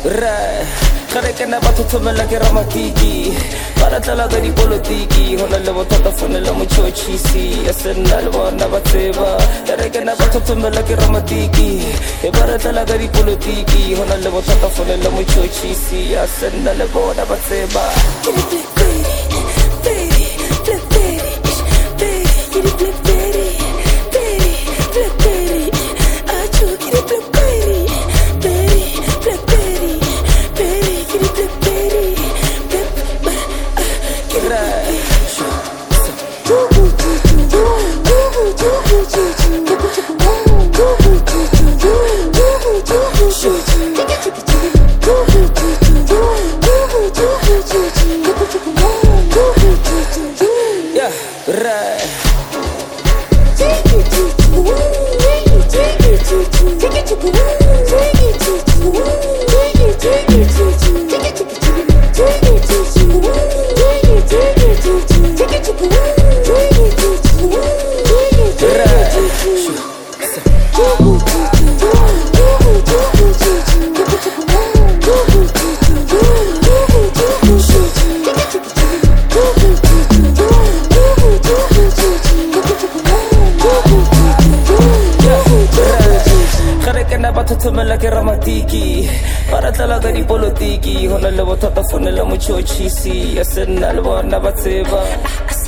Right. Kare ke na batho thomela ke ramatiki Para tlala ka dipolotiki Hona le bothata fonela motšhotšhisi Ya se nna le bona ba tseba Kare ke na batho thomela ke ramatiki Para tlala ka dipolotiki Hona le bothata fonela motšhotšhisi Ya se nna le bona ba tseba Thomela ke ramatiki Para tlala ka dipolotiki Hona le bothata fonela motšhotšhisi Ya se nna le bona ba tseba